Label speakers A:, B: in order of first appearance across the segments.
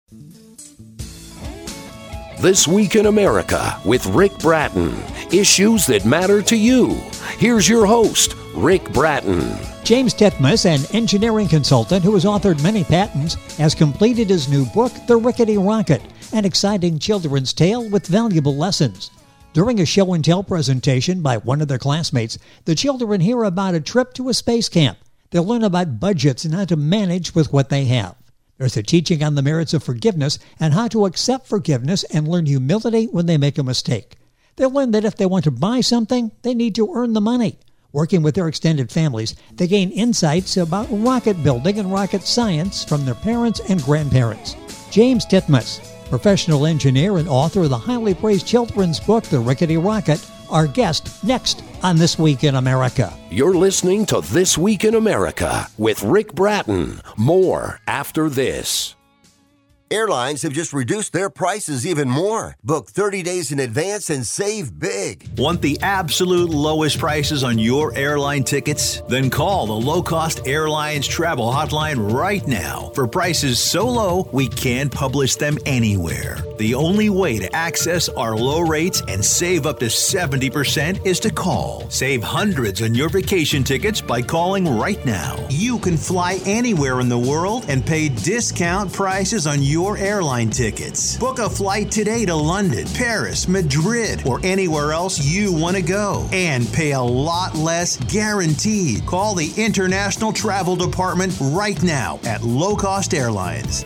A: This Week in America with Rick Bratton. Issues that matter to you. Here's your host, Rick Bratton.
B: James Titmus, an engineering consultant who has authored many patents, has completed his new book, The Rickety Rocket, an exciting children's tale with valuable lessons. During a show and tell presentation by one of their classmates, the children hear about a trip to a space camp. They'll learn about budgets and how to manage with what they have. There's a teaching on the merits of forgiveness and how to accept forgiveness and learn humility when they make a mistake. They'll learn that if they want to buy something, they need to earn the money. Working with their extended families, they gain insights about rocket building and rocket science from their parents and grandparents. James Titmus, professional engineer and author of the highly praised children's book, The Rickety Rocket, our guest next on This Week in America.
A: You're listening to This Week in America with Rick Bratton. More after this.
C: Airlines have just reduced their prices even more. Book 30 days in advance and save big.
D: Want the absolute lowest prices on your airline tickets? Then call the Low Cost Airlines Travel Hotline right now for prices so low we can't publish them anywhere. The only way to access our low rates and save up to 70% is to call. Save hundreds on your vacation tickets by calling right now. You can fly anywhere in the world and pay discount prices on your airline tickets. Book a flight today to London, Paris, Madrid, or anywhere else you want to go and pay a lot less guaranteed. Call the International Travel Department right now at Low Cost Airlines.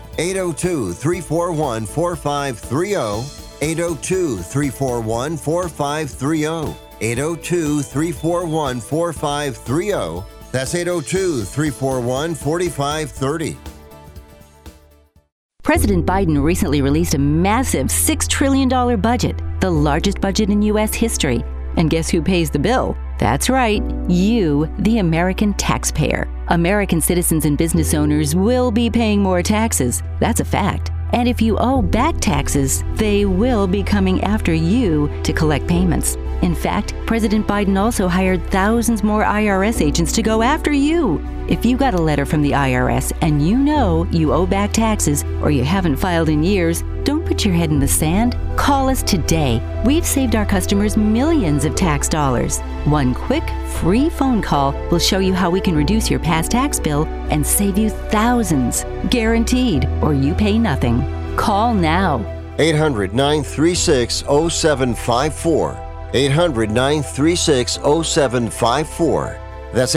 C: 802-341-4530. 802-341-4530. 802-341-4530. That's 802-341-4530.
E: President Biden recently released a massive $6 trillion budget, the largest budget in U.S. history. And guess who pays the bill? That's right, you, the American taxpayer. American citizens and business owners will be paying more taxes. That's a fact. And if you owe back taxes, they will be coming after you to collect payments. In fact, President Biden also hired thousands more IRS agents to go after you. If you got a letter from the IRS and you know you owe back taxes or you haven't filed in years, don't put your head in the sand. Call us today. We've saved our customers millions of tax dollars. One quick, free phone call will show you how we can reduce your past tax bill and save you thousands. Guaranteed, or you pay nothing. Call now.
C: 800-936-0754. 800-936-0754. That's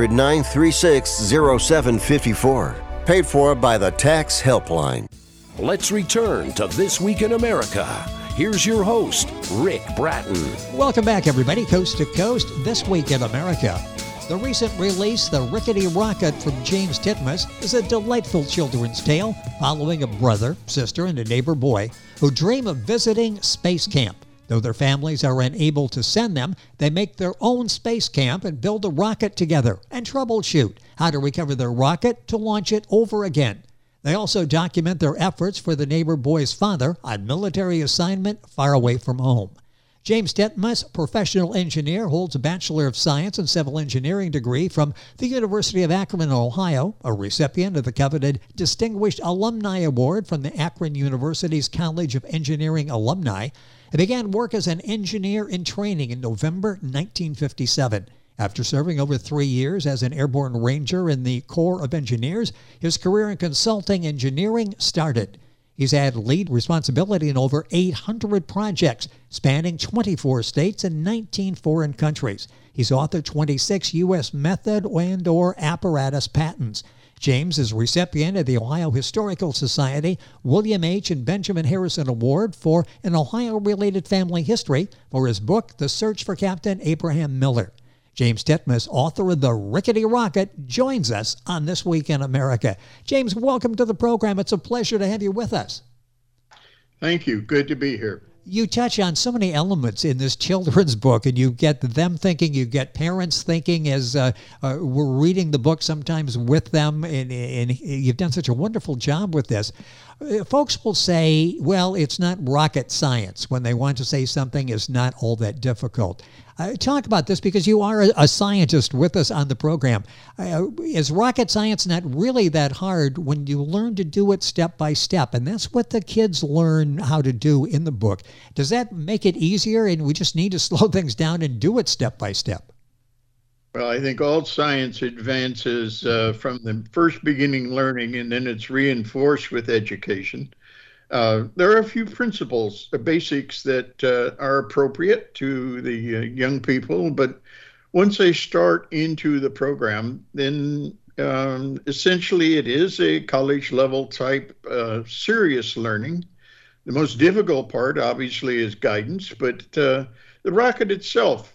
C: 800-936-0754. Paid for by the Tax Helpline.
A: Let's return to This Week in America. Here's your host, Rick Bratton.
B: Welcome back, everybody, coast to coast, This Week in America. The recent release, The Rickety Rocket from James Titmus, is a delightful children's tale following a brother, sister, and a neighbor boy who dream of visiting space camp. Though their families are unable to send them, they make their own space camp and build a rocket together and troubleshoot how to recover their rocket to launch it over again. They also document their efforts for the neighbor boy's father on military assignment far away from home. James Titmus, professional engineer, holds a Bachelor of Science in Civil Engineering degree from the University of Akron, Ohio, a recipient of the coveted Distinguished Alumni Award from the Akron University's College of Engineering alumni. He began work as an engineer in training in November 1957. After serving over 3 years as an airborne ranger in the Corps of Engineers, his career in consulting engineering started. He's had lead responsibility in over 800 projects spanning 24 states and 19 foreign countries. He's authored 26 U.S. method and/or apparatus patents. James is recipient of the Ohio Historical Society William H. and Benjamin Harrison Award for an Ohio-related family history for his book, The Search for Captain Abraham Miller. James Titmus, author of The Rickety Rocket, joins us on This Week in America. James, welcome to the program. It's a pleasure to have you with us.
F: Thank you. Good to be here.
B: You touch on so many elements in this children's book, and you get them thinking, you get parents thinking as we're reading the book sometimes with them, and you've done such a wonderful job with this. Folks will say, well, it's not rocket science when they want to say something is not all that difficult. Talk about this because you are a scientist with us on the program. Is rocket science not really that hard when you learn to do it step by step? And that's what the kids learn how to do in the book. Does that make it easier and we just need to slow things down and do it step by step?
F: Well, I think all science advances from the first beginning learning, and then it's reinforced with education. There are a few principles, basics that are appropriate to the young people, but once they start into the program, then essentially it is a college level type serious learning. The most difficult part, obviously, is guidance, but the rocket itself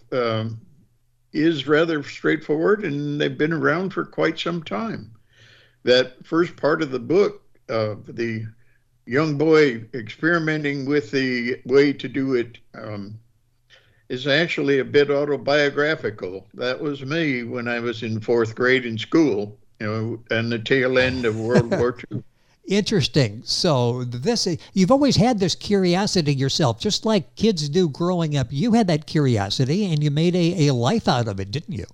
F: is rather straightforward, and they've been around for quite some time. That first part of the book, the young boy experimenting with the way to do it, is actually a bit autobiographical. That was me when I was in fourth grade in school, and the tail end of World War II.
B: Interesting. So you've always had this curiosity yourself, just like kids do growing up. You had that curiosity and you made a life out of it, didn't you?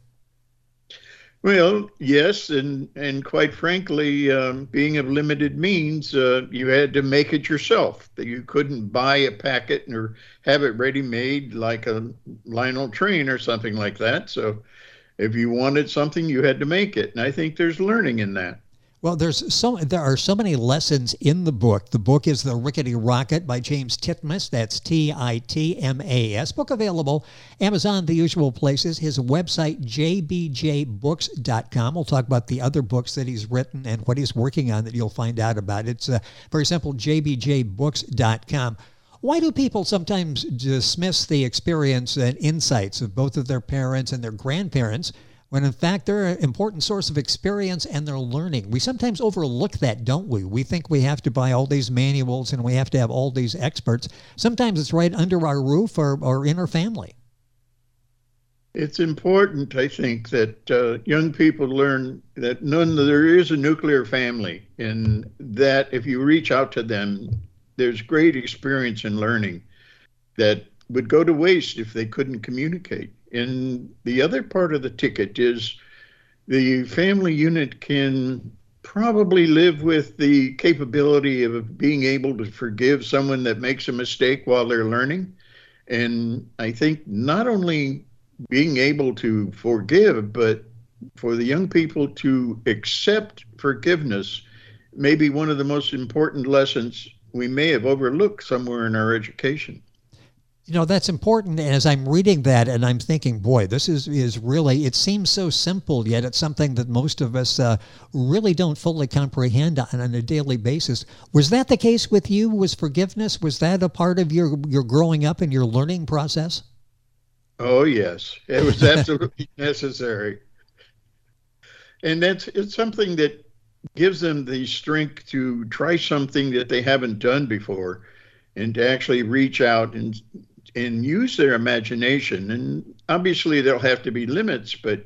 F: Well, yes, and quite frankly, being of limited means, you had to make it yourself. That you couldn't buy a packet or have it ready-made like a Lionel train or something like that. So if you wanted something, you had to make it. And I think there's learning in that.
B: Well, there are so many lessons in the book. The book is The Rickety Rocket by James Titmus. That's Titmas. Book available Amazon, the usual places. His website, jbjbooks.com. We'll talk about the other books that he's written and what he's working on that you'll find out about. It's very simple, jbjbooks.com. Why do people sometimes dismiss the experience and insights of both of their parents and their grandparents when in fact they're an important source of experience and their learning? We sometimes overlook that, don't we? We think we have to buy all these manuals and we have to have all these experts. Sometimes it's right under our roof or in our family.
F: It's important, I think, that young people learn that there is a nuclear family, and that if you reach out to them, there's great experience in learning that would go to waste if they couldn't communicate. And the other part of the ticket is the family unit can probably live with the capability of being able to forgive someone that makes a mistake while they're learning. And I think not only being able to forgive, but for the young people to accept forgiveness may be one of the most important lessons we may have overlooked somewhere in our education.
B: You know, that's important. And as I'm reading that and I'm thinking, boy, this is really, it seems so simple, yet it's something that most of us really don't fully comprehend on a daily basis. Was that the case with you? Was forgiveness, was that a part of your growing up and your learning process?
F: Oh, yes. It was absolutely necessary. And it's something that gives them the strength to try something that they haven't done before and to actually reach out and use their imagination. And obviously there'll have to be limits, but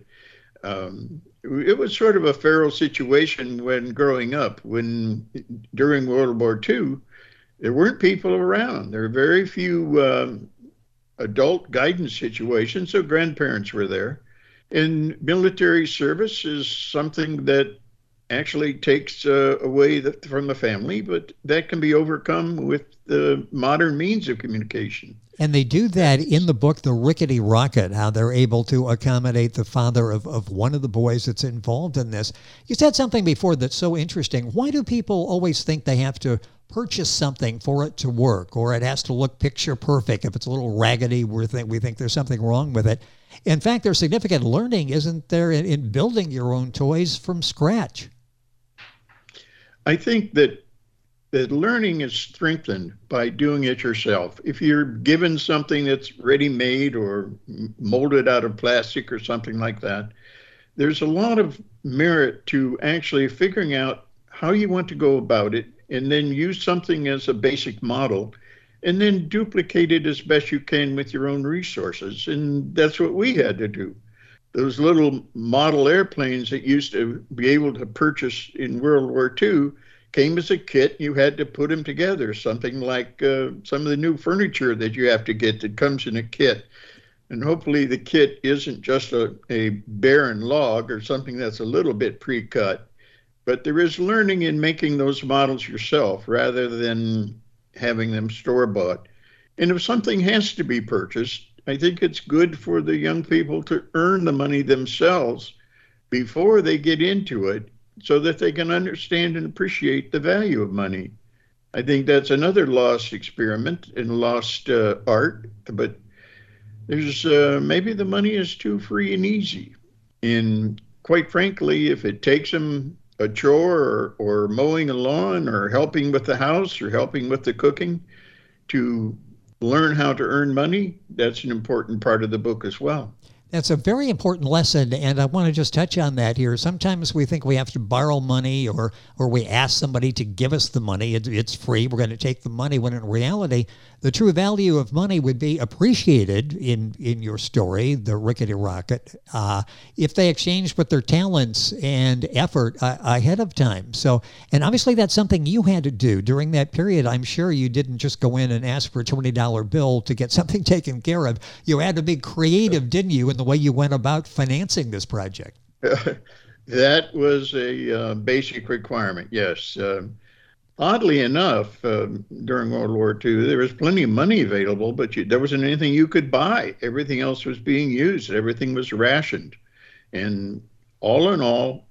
F: it was sort of a feral situation when growing up. When during World War II, there weren't people around. There were very few adult guidance situations, so grandparents were there. And military service is something that actually takes away from the family, but that can be overcome with the modern means of communication.
B: And they do that in the book, The Rickety Rocket, how they're able to accommodate the father of one of the boys that's involved in this. You said something before that's so interesting. Why do people always think they have to purchase something for it to work, or it has to look picture perfect? If it's a little raggedy, we think there's something wrong with it. In fact, there's significant learning, isn't there, in building your own toys from scratch?
F: I think that learning is strengthened by doing it yourself. If you're given something that's ready-made or molded out of plastic or something like that, there's a lot of merit to actually figuring out how you want to go about it and then use something as a basic model and then duplicate it as best you can with your own resources. And that's what we had to do. Those little model airplanes that used to be able to purchase in World War II came as a kit. You had to put them together, something like some of the new furniture that you have to get that comes in a kit. And hopefully the kit isn't just a barren log or something that's a little bit pre-cut, but there is learning in making those models yourself rather than having them store-bought. And if something has to be purchased, I think it's good for the young people to earn the money themselves before they get into it so that they can understand and appreciate the value of money. I think that's another lost experiment and lost art, but there's maybe the money is too free and easy. And quite frankly, if it takes them a chore or mowing a lawn or helping with the house or helping with the cooking to learn how to earn money, that's an important part of the book as well.
B: That's a very important lesson, and I want to just touch on that here. Sometimes we think we have to borrow money or we ask somebody to give us the money. It's free. We're going to take the money, when in reality, the true value of money would be appreciated in your story, the Rickety Rocket, if they exchanged with their talents and effort ahead of time. So, and obviously that's something you had to do during that period. I'm sure you didn't just go in and ask for a $20 bill to get something taken care of. You had to be creative, didn't you, in the way you went about financing this project?
F: That was a basic requirement, yes. Oddly enough, during World War II, there was plenty of money available, but there wasn't anything you could buy. Everything else was being used. Everything was rationed. And all in all,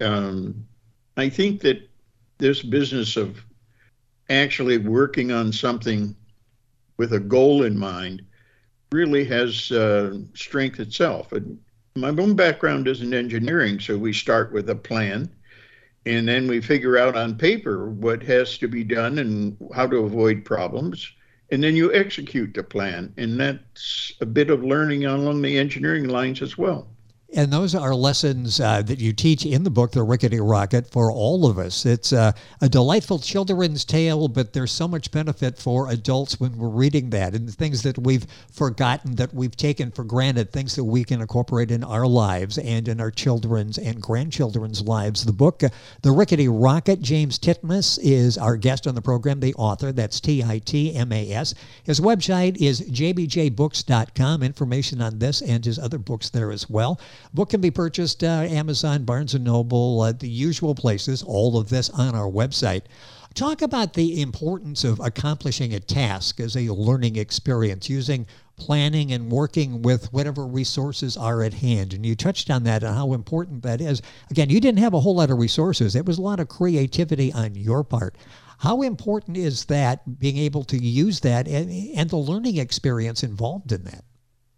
F: I think that this business of actually working on something with a goal in mind really has strength itself. My own background is in engineering, so we start with a plan, and then we figure out on paper what has to be done and how to avoid problems, and then you execute the plan, and that's a bit of learning along the engineering lines as well.
B: And those are lessons that you teach in the book, The Rickety Rocket, for all of us. It's a delightful children's tale, but there's so much benefit for adults when we're reading that, and the things that we've forgotten, that we've taken for granted, things that we can incorporate in our lives and in our children's and grandchildren's lives. The book, The Rickety Rocket, James Titmus is our guest on the program, the author. That's Titmas. His website is jbjbooks.com. Information on this and his other books there as well. Book can be purchased Amazon, Barnes & Noble, the usual places, all of this on our website. Talk about the importance of accomplishing a task as a learning experience, using planning and working with whatever resources are at hand. And you touched on that and how important that is. Again, you didn't have a whole lot of resources. It was a lot of creativity on your part. How important is that, being able to use that and the learning experience involved in that?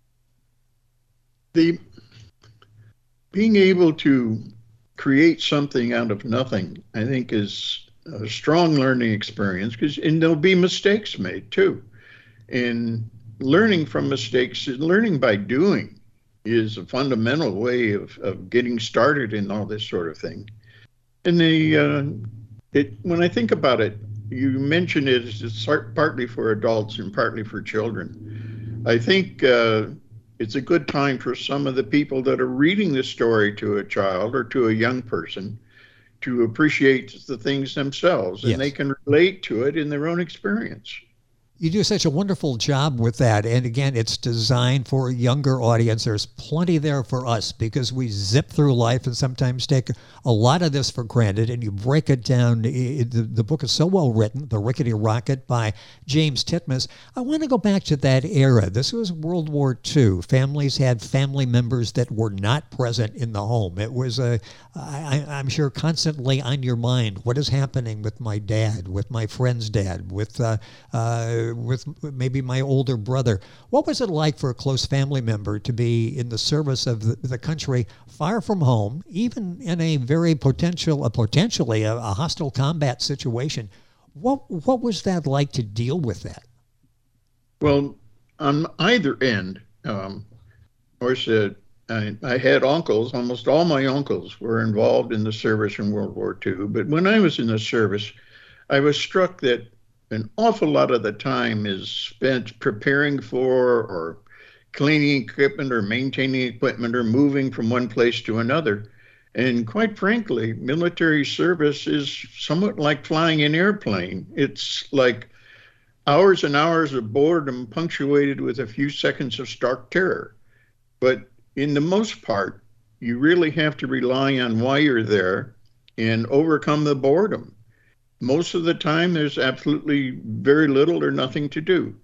F: Being able to create something out of nothing, I think, is a strong learning experience, and there'll be mistakes made too. And learning from mistakes, learning by doing, is a fundamental way of getting started in all this sort of thing. And when I think about it, you mentioned it's partly for adults and partly for children. I think it's a good time for some of the people that are reading the story to a child or to a young person to appreciate the things themselves, and
B: yes,
F: they can relate to it in their own experience.
B: You do such a wonderful job with that. And again, it's designed for a younger audience. There's plenty there for us because we zip through life and sometimes take a lot of this for granted. And you break it down. The book is so well written, The Rickety Rocket by James Titmus. I want to go back to that era. This was World War II. Families had family members that were not present in the home. It was, I'm sure, constantly on your mind. What is happening with my dad, with my friend's dad, with maybe my older brother? What was it like for a close family member to be in the service of the country, far from home, even in a very potentially a hostile combat situation? What was that like to deal with that?
F: Well, on either end, of course, I had uncles. Almost all my uncles were involved in the service in World War II. But when I was in the service, I was struck that an awful lot of the time is spent preparing for or cleaning equipment or maintaining equipment or moving from one place to another. And quite frankly, military service is somewhat like flying an airplane. It's like hours and hours of boredom punctuated with a few seconds of stark terror. But in the most part, you really have to rely on why you're there and overcome the boredom. Most of the time, there's absolutely very little or nothing to do.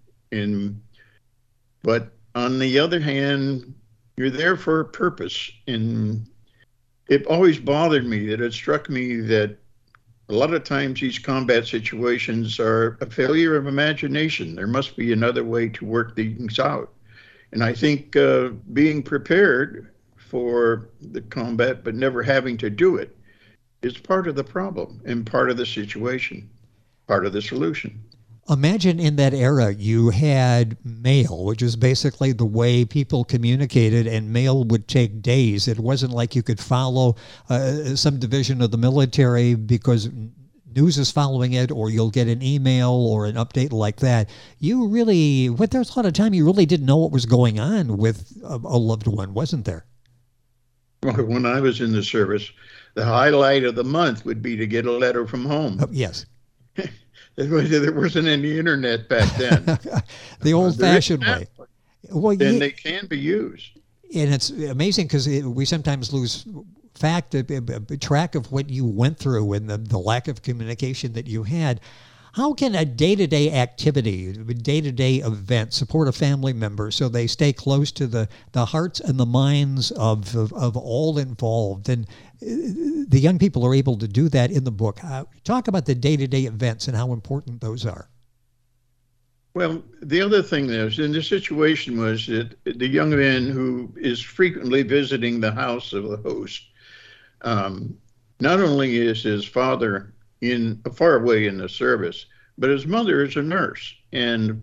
F: But on the other hand, you're there for a purpose. And it always bothered me that it struck me that a lot of times these combat situations are a failure of imagination. There must be another way to work things out. And I think being prepared for the combat but never having to do it is part of the problem and part of the situation, part of the solution.
B: Imagine in that era you had mail, which is basically the way people communicated, and mail would take days. It wasn't like you could follow some division of the military because news is following it, or you'll get an email or an update like that. You really, there's a lot of time you really didn't know what was going on with a loved one, wasn't there?
F: When I was in the service, the highlight of the month would be to get a letter from home.
B: Yes.
F: There wasn't any internet back then.
B: The old-fashioned way.
F: Well, and they can be used.
B: And it's amazing because we sometimes lose track of what you went through and the lack of communication that you had. How can a day-to-day activity, day-to-day event support a family member so they stay close to the hearts and the minds of all involved? And the young people are able to do that in the book. Talk about the day-to-day events and how important those are.
F: Well, the other thing is, in the situation was that the young man who is frequently visiting the house of the host, not only is his father far away in the service, but his mother is a nurse. And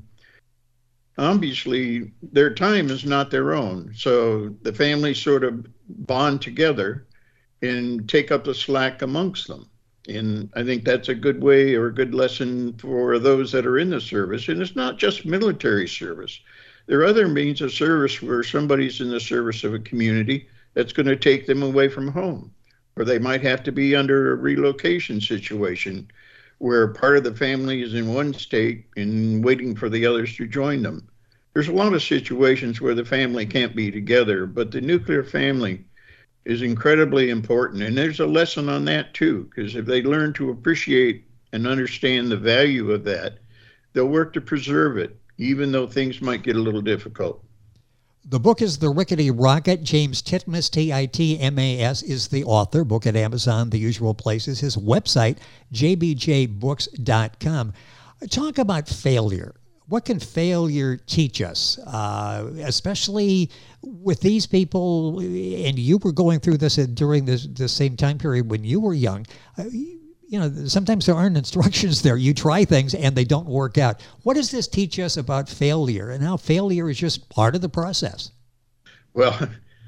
F: obviously their time is not their own. So the family sort of bond together and take up the slack amongst them. And I think that's a good way or a good lesson for those that are in the service. And it's not just military service. There are other means of service where somebody's in the service of a community that's going to take them away from home. Or they might have to be under a relocation situation where part of the family is in one state and waiting for the others to join them. There's a lot of situations where the family can't be together, but the nuclear family is incredibly important. And there's a lesson on that too, because if they learn to appreciate and understand the value of that, they'll work to preserve it, even though things might get a little difficult.
B: The book is The Rickety Rocket. James Titmus, Titmas, is the author. Book at Amazon, the usual places. His website, jbjbooks.com. Talk about failure. What can failure teach us, especially with these people? And you were going through this during the same time period when you were young. Sometimes there aren't instructions there. You try things and they don't work out. What does this teach us about failure and how failure is just part of the process?
F: Well,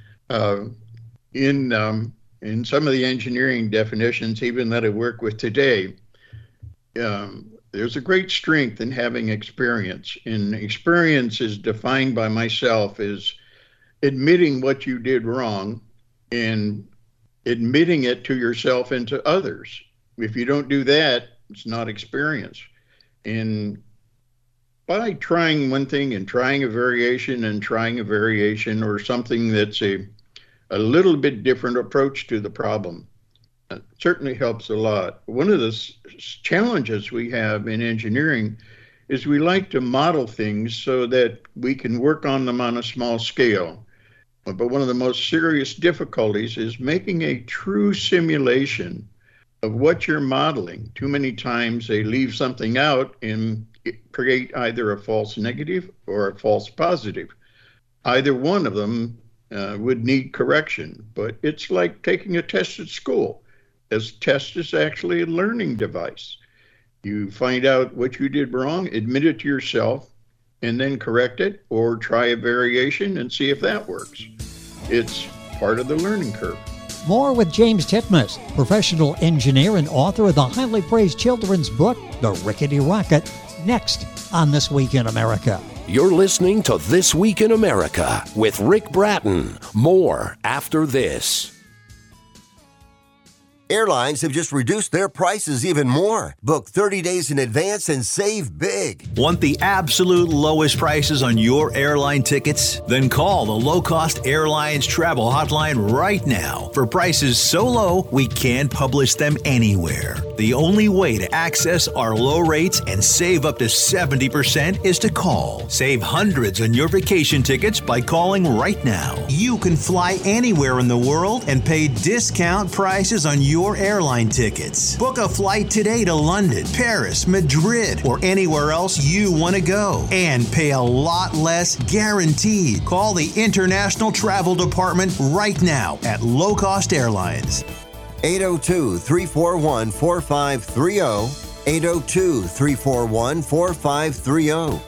F: in some of the engineering definitions, even that I work with today, there's a great strength in having experience. And experience is defined by myself as admitting what you did wrong and admitting it to yourself and to others. If you don't do that, it's not experience. And by trying one thing and trying a variation or something that's a little bit different approach to the problem, it certainly helps a lot. One of the challenges we have in engineering is we like to model things so that we can work on them on a small scale. But one of the most serious difficulties is making a true simulation of what you're modeling. Too many times they leave something out and create either a false negative or a false positive. Either one of them would need correction, but it's like taking a test at school. This test is actually a learning device. You find out what you did wrong, admit it to yourself, and then correct it or try a variation and see if that works. It's part of the learning curve.
B: More with James Titmus, professional engineer and author of the highly praised children's book, The Rickety Rocket, next on This Week in America.
A: You're listening to This Week in America with Rick Bratton. More after this.
C: Airlines have just reduced their prices even more. Book 30 days in advance and save big.
D: Want the absolute lowest prices on your airline tickets? Then call the Low Cost Airlines Travel Hotline right now for prices so low we can't publish them anywhere. The only way to access our low rates and save up to 70% is to call. Save hundreds on your vacation tickets by calling right now.
G: You can fly anywhere in the world and pay discount prices on your airline tickets. Book a flight today to London, Paris, Madrid, or anywhere else you want to go and pay a lot less guaranteed. Call the International Travel Department right now at Low Cost Airlines.
C: 802-341-4530. 802-341-4530.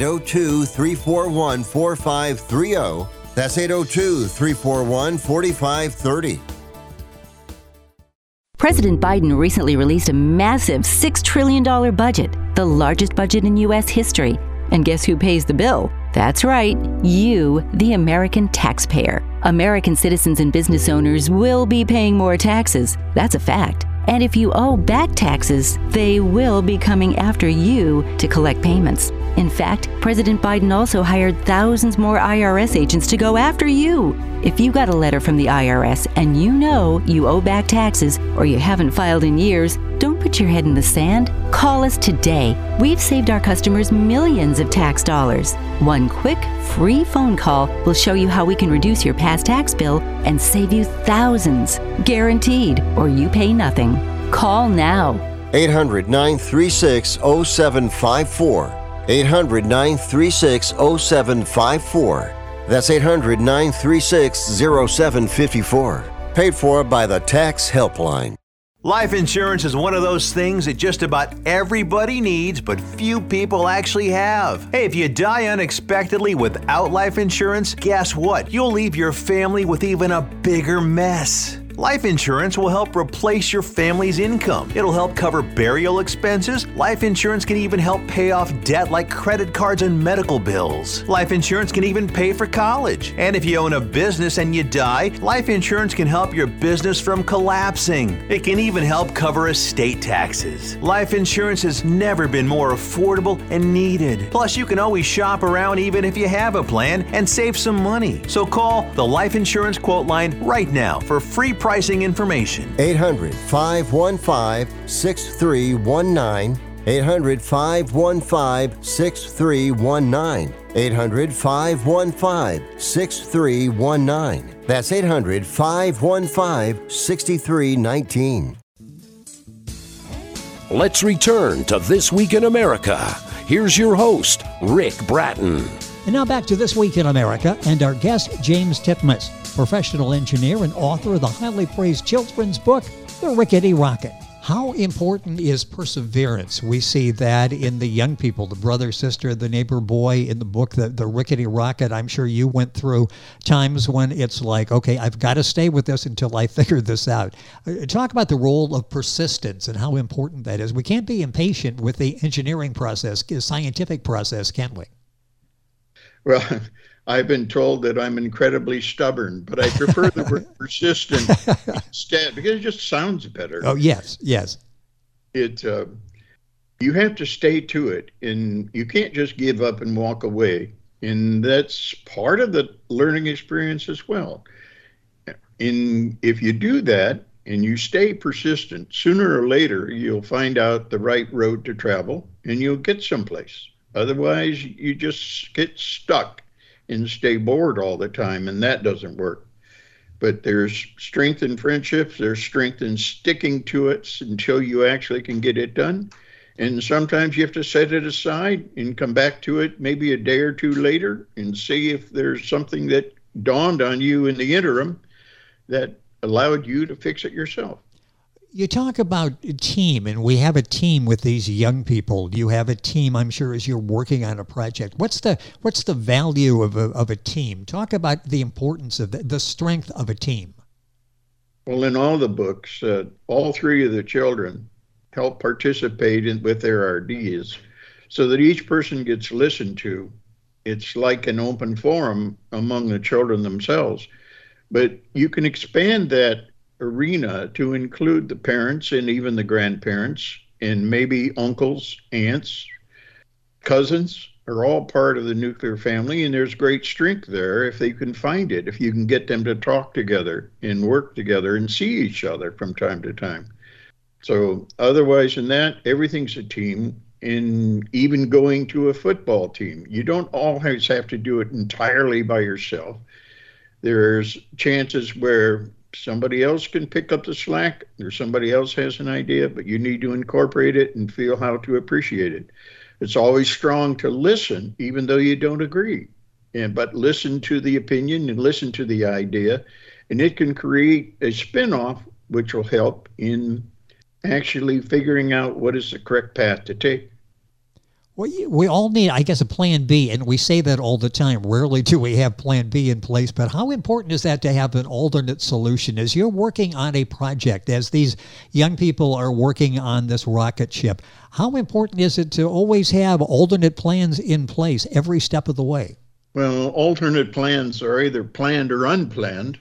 C: 802-341-4530. That's 802-341-4530.
E: President Biden recently released a massive $6 trillion budget, the largest budget in U.S. history. And guess who pays the bill? That's right, you, the American taxpayer. American citizens and business owners will be paying more taxes. That's a fact. And if you owe back taxes, they will be coming after you to collect payments. In fact, President Biden also hired thousands more IRS agents to go after you. If you got a letter from the IRS and you know you owe back taxes or you haven't filed in years, don't put your head in the sand. Call us today. We've saved our customers millions of tax dollars. One quick, free phone call will show you how we can reduce your past tax bill and save you thousands. Guaranteed, or you pay nothing. Call now.
C: 800-936-0754. 800-936-0754. That's 800-936-0754. Paid for by the Tax Helpline.
D: Life insurance is one of those things that just about everybody needs, but few people actually have. Hey, if you die unexpectedly without life insurance, guess what? You'll leave your family with even a bigger mess. Life insurance will help replace your family's income. It'll help cover burial expenses. Life insurance can even help pay off debt like credit cards and medical bills. Life insurance can even pay for college. And if you own a business and you die, life insurance can help your business from collapsing. It can even help cover estate taxes. Life insurance has never been more affordable and needed. Plus, you can always shop around even if you have a plan and save some money. So call the Life Insurance Quote Line right now for free pricing information.
C: 800-515-6319. 800-515-6319. 800-515-6319. That's 800-515-6319.
A: Let's return to This Week in America. Here's your host, Rick Bratton.
B: And now back to This Week in America and our guest, James Titmus, professional engineer and author of the highly praised children's book, The Rickety Rocket. How important is perseverance? We see that in the young people, the brother, sister, the neighbor boy in the book, the Rickety Rocket. I'm sure you went through times when it's like, okay, I've got to stay with this until I figure this out. Talk about the role of persistence and how important that is. We can't be impatient with the engineering process, scientific process, can we?
F: Well, I've been told that I'm incredibly stubborn, but I prefer the word persistent instead because it just sounds better.
B: Oh, yes, yes.
F: You have to stay to it, and you can't just give up and walk away. And that's part of the learning experience as well. If you do that and you stay persistent, sooner or later, you'll find out the right road to travel and you'll get someplace. Otherwise, you just get stuck and stay bored all the time, and that doesn't work. But there's strength in friendships, there's strength in sticking to it until you actually can get it done. And sometimes you have to set it aside and come back to it maybe a day or two later and see if there's something that dawned on you in the interim that allowed you to fix it yourself.
B: You talk about a team, and we have a team with these young people. You have a team, I'm sure, as you're working on a project. What's the value of a team? Talk about the importance of the strength of a team.
F: Well, in all the books, all three of the children help participate with their ideas so that each person gets listened to. It's like an open forum among the children themselves. But you can expand that arena to include the parents and even the grandparents and maybe uncles, aunts, cousins are all part of the nuclear family, and there's great strength there if they can find it, if you can get them to talk together and work together and see each other from time to time. So otherwise than that, everything's a team. In even going to a football team, you don't always have to do it entirely by yourself. There's chances where somebody else can pick up the slack, or somebody else has an idea, but you need to incorporate it and feel how to appreciate it. It's always strong to listen, even though you don't agree, but listen to the opinion and listen to the idea, and it can create a spin-off, which will help in actually figuring out what is the correct path to take.
B: Well, we all need, I guess, a plan B, and we say that all the time. Rarely do we have plan B in place, but how important is that to have an alternate solution? As you're working on a project, as these young people are working on this rocket ship, how important is it to always have alternate plans in place every step of the way?
F: Well, alternate plans are either planned or unplanned.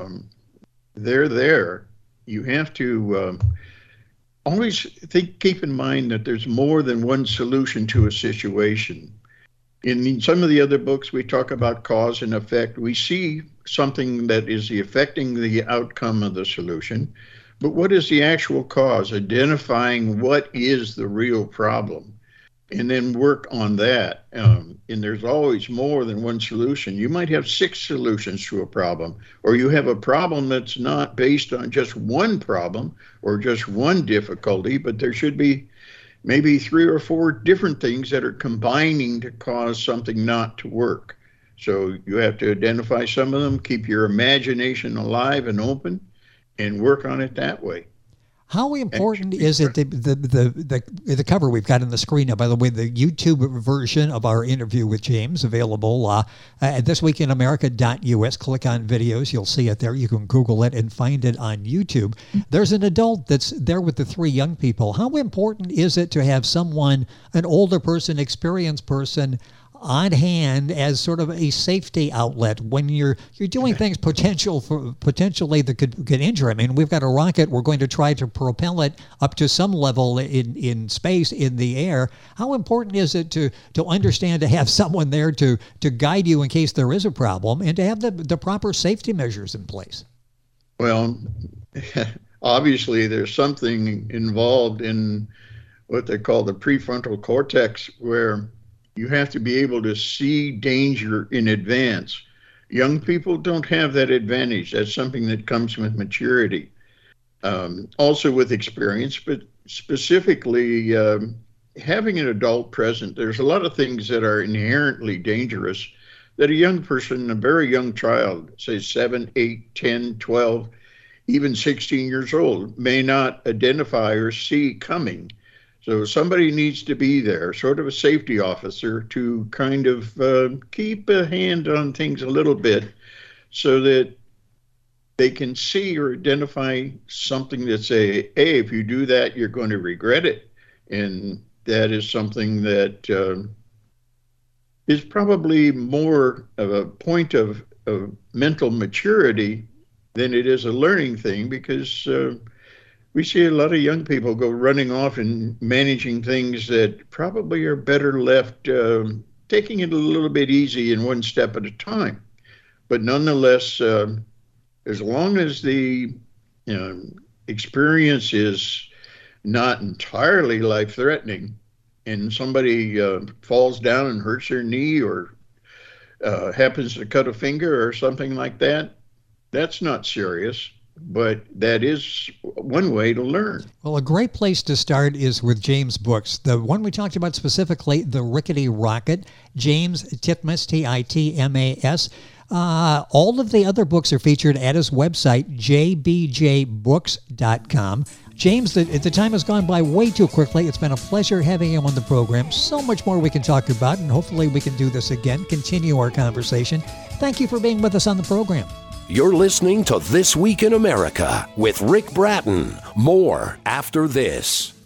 F: They're there. You have to always keep in mind that there's more than one solution to a situation. In some of the other books, we talk about cause and effect. We see something that is affecting the outcome of the solution, but what is the actual cause? Identifying what is the real problem, and then work on that. And there's always more than one solution. You might have 6 solutions to a problem, or you have a problem that's not based on just one problem or just one difficulty, but there should be maybe 3 or 4 different things that are combining to cause something not to work. So you have to identify some of them, keep your imagination alive and open, and work on it that way.
B: How important is it, the cover we've got on the screen now, by the way, the YouTube version of our interview with James, available at thisweekinamerica.us. Click on videos. You'll see it there. You can Google it and find it on YouTube. There's an adult that's there with the 3 young people. How important is it to have someone, an older person, experienced person, on hand as sort of a safety outlet when you're doing things potentially that could injure? I mean, we've got a rocket. We're going to try to propel it up to some level in space, in the air. How important is it to understand, to have someone there to guide you in case there is a problem, and to have the proper safety measures in place?
F: Well, obviously there's something involved in what they call the prefrontal cortex, where you have to be able to see danger in advance. Young people don't have that advantage. That's something that comes with maturity. Also with experience, but specifically having an adult present. There's a lot of things that are inherently dangerous that a young person, a very young child, say 7, 8, 10, 12, even 16 years old, may not identify or see coming. So somebody needs to be there, sort of a safety officer, to kind of keep a hand on things a little bit so that they can see or identify something that say, hey, if you do that, you're going to regret it. And that is something that is probably more of a point of mental maturity than it is a learning thing, because we see a lot of young people go running off and managing things that probably are better left taking it a little bit easy and one step at a time. But nonetheless, as long as the experience is not entirely life-threatening, and somebody falls down and hurts their knee, or happens to cut a finger or something like that, that's not serious. But that is one way to learn. Well,
B: a great place to start is with James' books. The one we talked about specifically, The Rickety Rocket, James Titmus, Titmas. All of the other books are featured at his website, jbjbooks.com. James, the time has gone by way too quickly. It's been a pleasure having him on the program. So much more we can talk about, and hopefully we can do this again, continue our conversation. Thank you for being with us on the program.
A: You're listening to This Week in America with Rick Bratton. More after this.